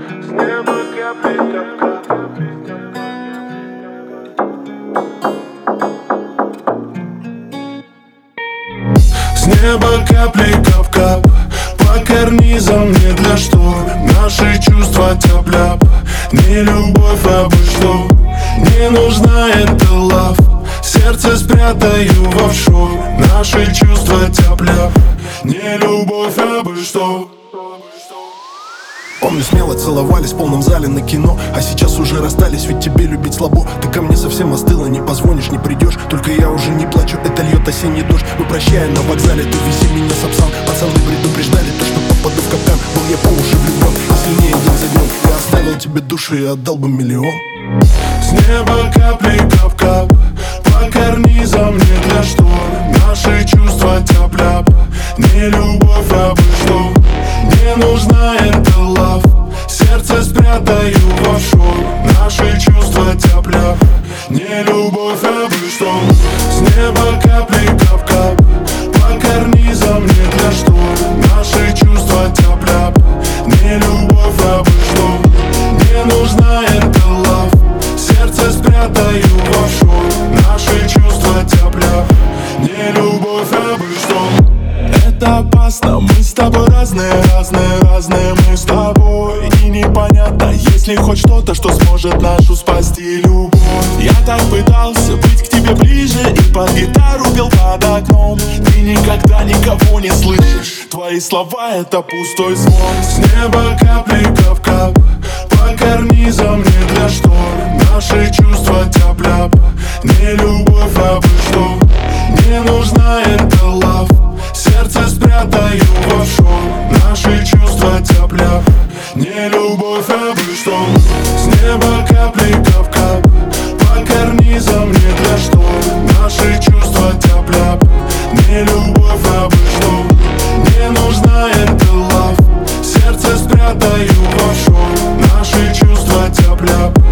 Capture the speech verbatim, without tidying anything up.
С неба капли кап-кап. С неба капли кап-кап по карнизам, не для штор. Наши чувства тяп-ляп, не любовь, а бы что. Не нужна эта лав, сердце спрятаю в офшор. Наши чувства тяп-ляп, не любовь, а бы что. Помню, смело целовались в полном зале на кино, а сейчас уже расстались, ведь тебе любить слабо. Ты ко мне совсем остыла, не позвонишь, не придешь. Только я уже не плачу, это льет осенний дождь. Мы прощаем на вокзале, ты вези меня сапсан. Пацаны предупреждали, то что попаду в капкан. Был я по уши влюблен, и сильнее день за днем. Я оставил тебе душу и отдал бы миллион. С неба капли кап-кап по карнизам, не для штор. Наши чувства тяп-ляп, не любовь, а бы что. Не нужна эта лав, сердце спрятаю в офшор. Наши чувства тяп-ляп, не любовь, а бы что. С неба капли кап-кап по карнизам, не для штор. Наши чувства тяп-ляп, не любовь, а бы что. Не нужна эта лав, сердце спрятаю в офшор. Наши чувства тяп-ляп, не любовь, а бы что. Это опасно, мы с тобой разные, разные, разные мы с тобой. И непонятно, есть ли хоть что-то, что сможет нашу спасти любовь. Я так пытался быть к тебе ближе и под гитару пел под окном. Ты никогда никого не слышишь, твои слова это пустой звон. С неба капли кап-кап по карнизам, не для штор. Наши чувства тяп-ляп, не любовь, а бы что. Не нужна эта лав, сердце спрятаю в офшор. Наши чувства тяп-ляп, не любовь, а бы что. С неба капли кап-кап по карнизам, не для штор. Наши чувства тяп-ляп, не любовь, а бы что. Не нужна эта лав, сердце спрятаю в офшор. Наши чувства тяп-ляп,